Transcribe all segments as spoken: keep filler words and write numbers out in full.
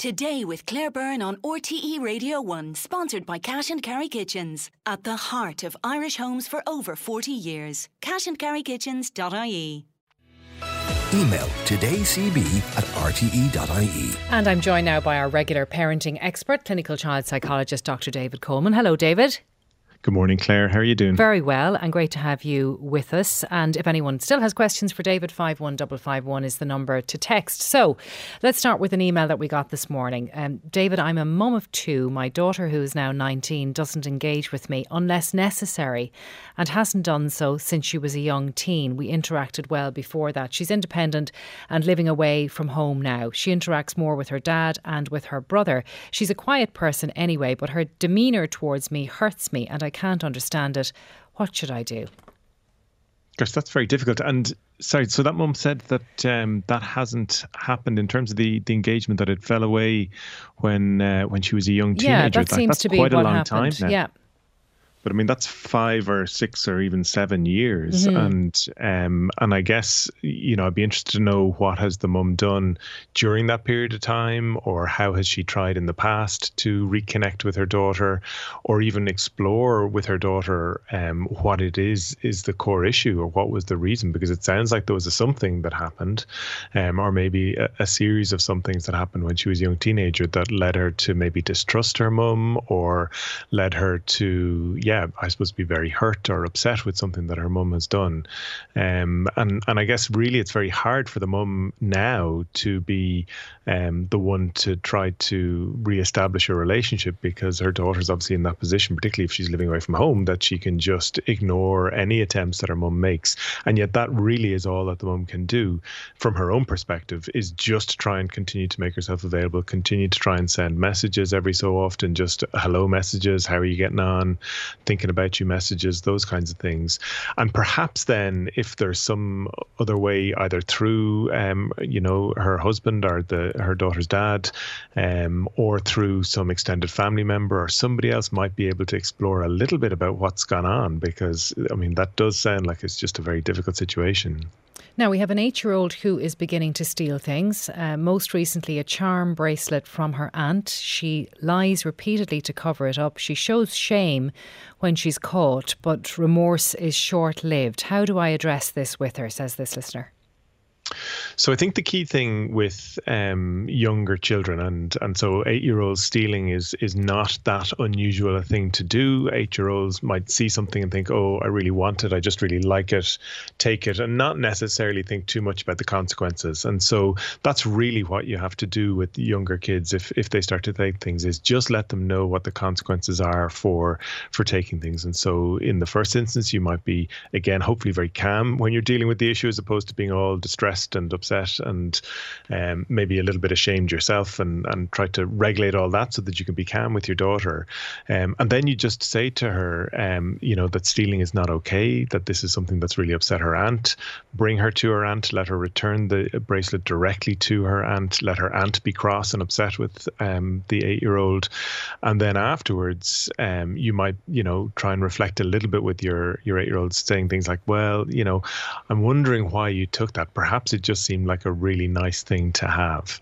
Today with Claire Byrne on R T E Radio one, sponsored by Cash and Carry Kitchens. At the heart of Irish homes for over forty years. cash and carry kitchens dot I E. Email todaycb at r t e dot I E. And I'm joined now by our regular parenting expert, clinical child psychologist, Doctor David Coleman. Hello, David. Good morning, Claire. How are you doing? Very well, and great to have you with us. And if anyone still has questions for David, five one five five one is the number to text. So let's start with an email that we got this morning. Um, David, I'm a mum of two. My daughter, who is now nineteen, doesn't engage with me unless necessary and hasn't done so since she was a young teen. We interacted well before that. She's independent and living away from home now. She interacts more with her dad and with her brother. She's a quiet person anyway, but her demeanour towards me hurts me and I can't understand it. What should I do? Gosh, that's very difficult. And sorry, so that mum said that um, that hasn't happened in terms of the, the engagement, that it fell away when uh, when she was a young teenager. Yeah, that like, seems that's to be quite what a long happened. time now. Yeah. But I mean, that's five or six or even seven years. Mm-hmm. And um, and I guess, you know, I'd be interested to know what has the mum done during that period of time, or how has she tried in the past to reconnect with her daughter, or even explore with her daughter um, what it is is the core issue, or what was the reason? Because it sounds like there was a something that happened, um, or maybe a, a series of some things that happened when she was a young teenager that led her to maybe distrust her mum, or led her to, yeah, Yeah, I suppose be very hurt or upset with something that her mum has done. Um, and, and I guess really it's very hard for the mum now to be um, the one to try to reestablish a relationship, because her daughter's obviously in that position, particularly if she's living away from home, that she can just ignore any attempts that her mum makes. And yet that really is all that the mum can do from her own perspective, is just try and continue to make herself available, continue to try and send messages every so often, just hello messages, how are you getting on, thinking about you messages, those kinds of things. And perhaps then if there's some other way, either through um, you know, her husband or the her daughter's dad, um, or through some extended family member or somebody else, might be able to explore a little bit about what's gone on, because I mean that does sound like it's just a very difficult situation. Now, we have an eight-year-old who is beginning to steal things. Uh, most recently, a charm bracelet from her aunt. She lies repeatedly to cover it up. She shows shame when she's caught, but remorse is short-lived. How do I address this with her, says this listener? So I think the key thing with um, younger children, and and so eight-year-olds stealing is is not that unusual a thing to do. Eight-year-olds might see something and think, oh, I really want it, I just really like it, take it, and not necessarily think too much about the consequences. And so that's really what you have to do with younger kids if if they start to take things, is just let them know what the consequences are for for taking things. And so in the first instance, you might be, again, hopefully very calm when you're dealing with the issue, as opposed to being all distressed and upset and um, maybe a little bit ashamed yourself, and, and try to regulate all that so that you can be calm with your daughter. Um, and then you just say to her, um, you know, that stealing is not okay, that this is something that's really upset her aunt. Bring her to her aunt, let her return the bracelet directly to her aunt, let her aunt be cross and upset with um, the eight-year-old. And then afterwards, um, you might, you know, try and reflect a little bit with your, your eight-year-old, saying things like, well, you know, I'm wondering why you took that. Perhaps it just seemed like a really nice thing to have.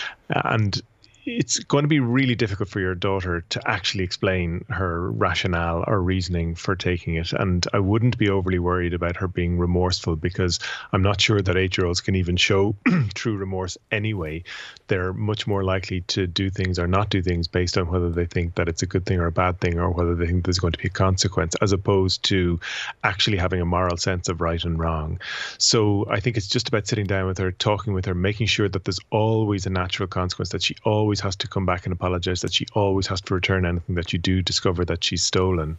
And it's going to be really difficult for your daughter to actually explain her rationale or reasoning for taking it. And I wouldn't be overly worried about her being remorseful, because I'm not sure that eight-year-olds can even show true remorse anyway. They're much more likely to do things or not do things based on whether they think that it's a good thing or a bad thing, or whether they think there's going to be a consequence, as opposed to actually having a moral sense of right and wrong. So I think it's just about sitting down with her, talking with her, making sure that there's always a natural consequence, that she always has to come back and apologize, that she always has to return anything that you do discover that she's stolen.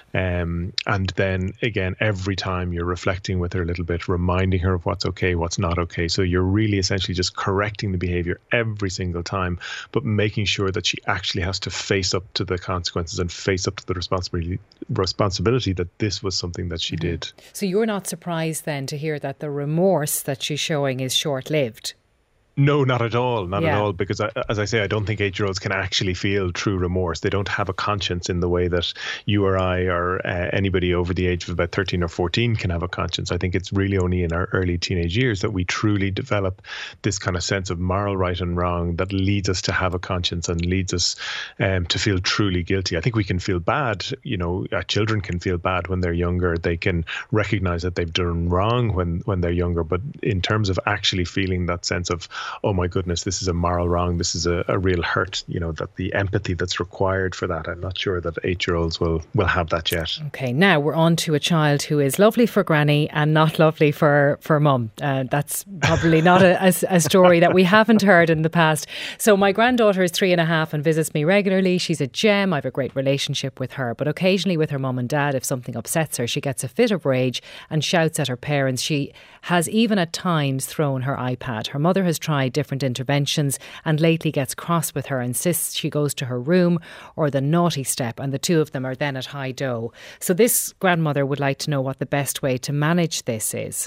Um, and then again, every time you're reflecting with her a little bit, reminding her of what's okay, what's not okay. So you're really essentially just correcting the behavior every single time, but making sure that she actually has to face up to the consequences and face up to the responsibility responsibility that this was something that she mm-hmm. did. So you're not surprised then to hear that the remorse that she's showing is short-lived? No, not at all. Not Yeah. at all. Because I, as I say, I don't think eight-year-olds can actually feel true remorse. They don't have a conscience in the way that you or I or uh, anybody over the age of about thirteen or fourteen can have a conscience. I think it's really only in our early teenage years that we truly develop this kind of sense of moral right and wrong that leads us to have a conscience and leads us um, to feel truly guilty. I think we can feel bad. You know, uh, children can feel bad when they're younger. They can recognize that they've done wrong when, when they're younger. But in terms of actually feeling that sense of, oh my goodness, this is a moral wrong, this is a, a real hurt, you know, that the empathy that's required for that, I'm not sure that eight-year-olds will, will have that yet. Okay, now we're on to a child who is lovely for granny and not lovely for, for mum. Uh, that's probably not a, a, a story that we haven't heard in the past. So my granddaughter is three and a half and visits me regularly. She's a gem. I have a great relationship with her. But occasionally with her mum and dad, if something upsets her, she gets a fit of rage and shouts at her parents. She has even at times thrown her iPad. Her mother has tried different interventions and lately gets cross with her, insists she goes to her room or the naughty step, and the two of them are then at high dough. So this grandmother would like to know what the best way to manage this is.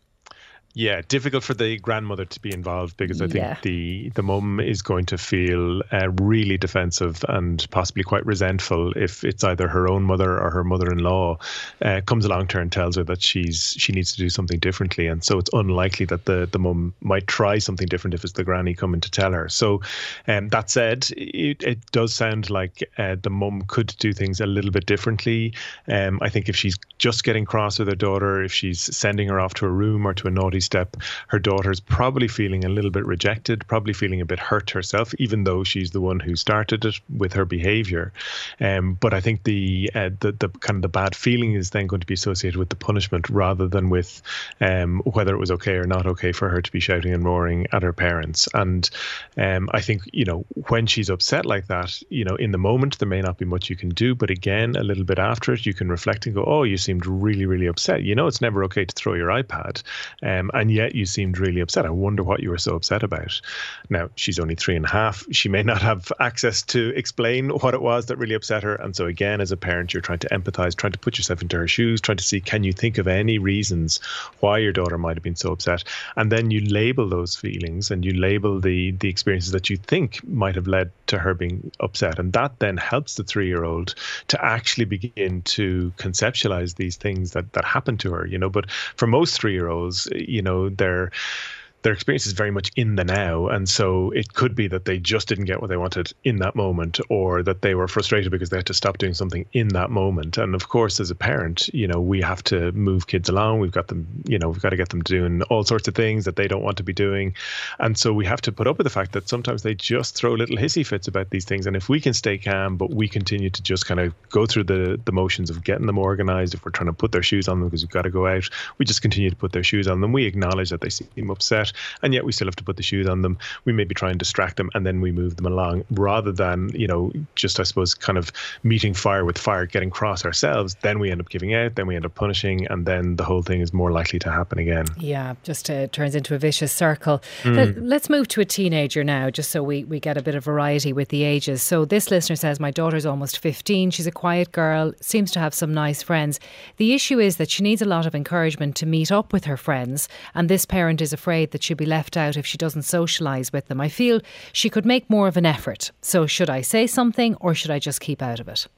Yeah, difficult for the grandmother to be involved because I think Yeah. the the mum is going to feel uh, really defensive and possibly quite resentful if it's either her own mother or her mother-in-law uh, comes along to her and tells her that she's she needs to do something differently. And so it's unlikely that the, the mum might try something different if it's the granny coming to tell her. So um, that said, it, it does sound like uh, the mum could do things a little bit differently. Um, I think if she's just getting cross with her daughter, if she's sending her off to a room or to a naughty step, her daughter's probably feeling a little bit rejected, probably feeling a bit hurt herself, even though she's the one who started it with her behaviour. Um, but I think the, uh, the the kind of the bad feeling is then going to be associated with the punishment rather than with um, whether it was okay or not okay for her to be shouting and roaring at her parents. And um, I think, you know, when she's upset like that, you know, in the moment there may not be much you can do, but again, a little bit after it, you can reflect and go, oh, you seemed really, really upset. You know, it's never okay to throw your iPad. Um, and yet you seemed really upset. I wonder what you were so upset about. Now, she's only three and a half. She may not have access to explain what it was that really upset her. And so again, as a parent, you're trying to empathize, trying to put yourself into her shoes, trying to see, can you think of any reasons why your daughter might have been so upset? And then you label those feelings and you label the, the experiences that you think might have led to her being upset. And that then helps the three-year-old to actually begin to conceptualize these things that, that happen to her, you know. But for most three-year-olds, you know, they're their experience is very much in the now. And so it could be that they just didn't get what they wanted in that moment, or that they were frustrated because they had to stop doing something in that moment. And of course, as a parent, you know, we have to move kids along. We've got them, you know, we've got to get them doing all sorts of things that they don't want to be doing. And so we have to put up with the fact that sometimes they just throw little hissy fits about these things. And if we can stay calm, but we continue to just kind of go through the, the motions of getting them organized, if we're trying to put their shoes on them because we've got to go out, we just continue to put their shoes on them. We acknowledge that they seem upset, and yet we still have to put the shoes on them. We maybe try and distract them, and then we move them along, rather than, you know, just, I suppose, kind of meeting fire with fire, getting cross ourselves. Then we end up giving out, then we end up punishing, and then the whole thing is more likely to happen again. Yeah, just uh, turns into a vicious circle. Mm. Let, let's move to a teenager now, just so we, we get a bit of variety with the ages. So this listener says, my daughter's almost fifteen. She's a quiet girl, seems to have some nice friends. The issue is that she needs a lot of encouragement to meet up with her friends, and this parent is afraid that she'll be left out if she doesn't socialise with them. I feel she could make more of an effort. So should I say something, or should I just keep out of it?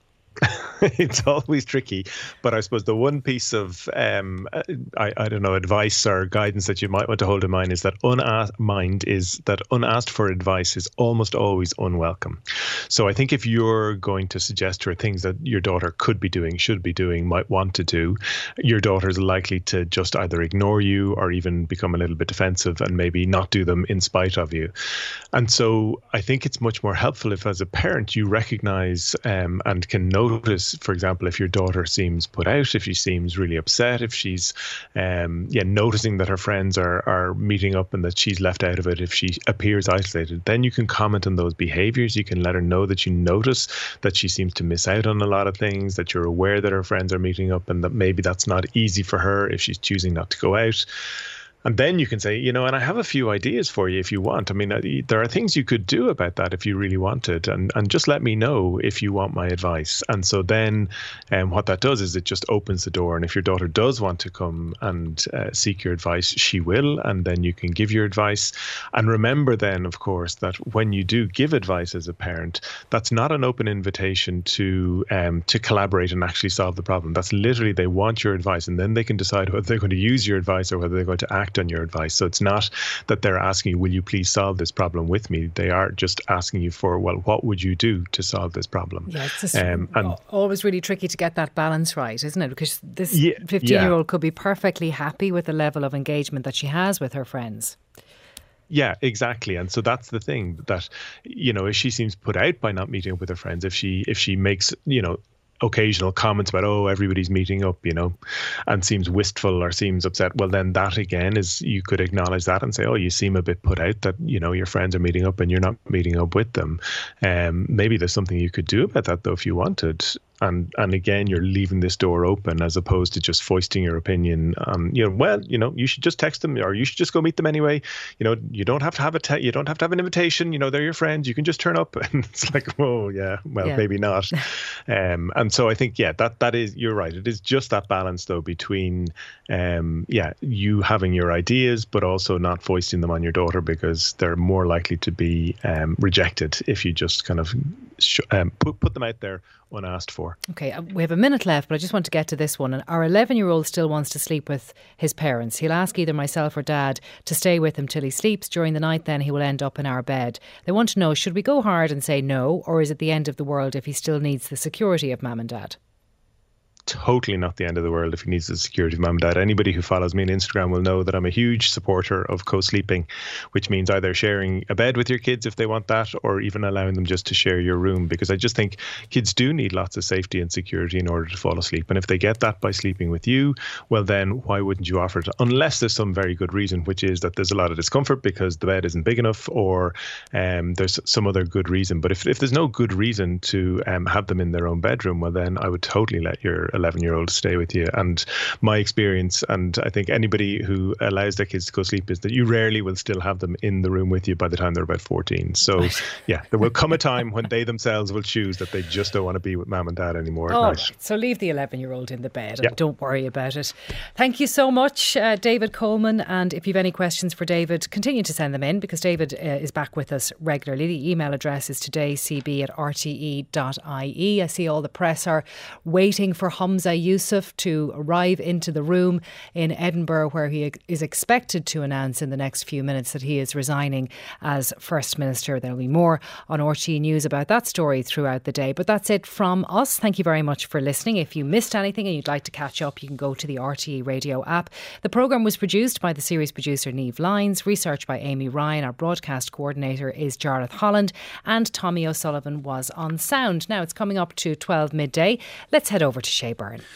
It's always tricky, but I suppose the one piece of um, I, I don't know advice or guidance that you might want to hold in mind is that unasked mind is that unasked for advice is almost always unwelcome. So I think if you're going to suggest to her things that your daughter could be doing, should be doing, might want to do, your daughter is likely to just either ignore you or even become a little bit defensive and maybe not do them in spite of you. And so I think it's much more helpful if, as a parent, you recognize um, and can know. Notice, for example, if your daughter seems put out, if she seems really upset, if she's um, yeah, noticing that her friends are, are meeting up and that she's left out of it, if she appears isolated, then you can comment on those behaviours. You can let her know that you notice that she seems to miss out on a lot of things, that you're aware that her friends are meeting up and that maybe that's not easy for her if she's choosing not to go out. And then you can say, you know, and I have a few ideas for you if you want. I mean, there are things you could do about that if you really wanted, and, and just let me know if you want my advice. And so then um, what that does is it just opens the door. And if your daughter does want to come and uh, seek your advice, she will. And then you can give your advice. And remember then, of course, that when you do give advice as a parent, that's not an open invitation to um, to collaborate and actually solve the problem. That's literally they want your advice, and then they can decide whether they're going to use your advice or whether they're going to act on your advice. So it's not that they're asking you, will you please solve this problem with me? They are just asking you for, well, what would you do to solve this problem? Yeah, it's just um, and always really tricky to get that balance right, isn't it? Because this yeah, fifteen-year-old yeah. could be perfectly happy with the level of engagement that she has with her friends. Yeah, exactly. And so that's the thing, that, you know, if she seems put out by not meeting up with her friends, if she if she makes, you know, occasional comments about, oh, everybody's meeting up, you know, and seems wistful or seems upset, well, then that again is, you could acknowledge that and say, oh, you seem a bit put out that, you know, your friends are meeting up and you're not meeting up with them. Um, maybe there's something you could do about that, though, if you wanted. And and again, you're leaving this door open as opposed to just foisting your opinion on, you know, well, you know, you should just text them, or you should just go meet them anyway. You know, you don't have to have a te- you don't have to have an invitation. You know, they're your friends. You can just turn up. And it's like, oh yeah, well, yeah. maybe not. um, and so I think, yeah, that that is, you're right. It is just that balance, though, between, um, yeah, you having your ideas, but also not foisting them on your daughter, because they're more likely to be um, rejected if you just kind of sh- um, put put them out there unasked for. Okay, we have a minute left, but I just want to get to this one. And our eleven-year-old still wants to sleep with his parents. He'll ask either myself or Dad to stay with him till he sleeps. During the night, then he will end up in our bed. They want to know, should we go hard and say no, or is it the end of the world if he still needs the security of Mum and Dad? Totally not the end of the world if he needs the security of mum and dad. Anybody who follows me on Instagram will know that I'm a huge supporter of co-sleeping, which means either sharing a bed with your kids if they want that, or even allowing them just to share your room, because I just think kids do need lots of safety and security in order to fall asleep. And if they get that by sleeping with you, well, then why wouldn't you offer it? Unless there's some very good reason, which is that there's a lot of discomfort because the bed isn't big enough, or um, there's some other good reason. But if, if there's no good reason to um, have them in their own bedroom, well, then I would totally let your eleven-year-old stay with you. And my experience, and I think anybody who allows their kids to go sleep, is that you rarely will still have them in the room with you by the time they're about fourteen. So right. yeah, there will come a time when they themselves will choose that they just don't want to be with mum and dad anymore. All right. right. So leave the eleven-year-old in the bed and yeah. don't worry about it. Thank you so much, uh, David Coleman. And if you have any questions for David, continue to send them in, because David uh, is back with us regularly. The email address is todaycb at r t e dot i e. I see all the press are waiting for Humza Yousaf to arrive into the room in Edinburgh, where he is expected to announce in the next few minutes that he is resigning as First Minister. There will be more on R T E News about that story throughout the day. But that's it from us. Thank you very much for listening. If you missed anything and you'd like to catch up, you can go to the R T E Radio app. The programme was produced by the series producer Niamh Lyons, research by Amy Ryan. Our broadcast coordinator is Jarlath Holland, and Tommy O'Sullivan was on sound. Now it's coming up to twelve midday. Let's head over to Shea Byrne.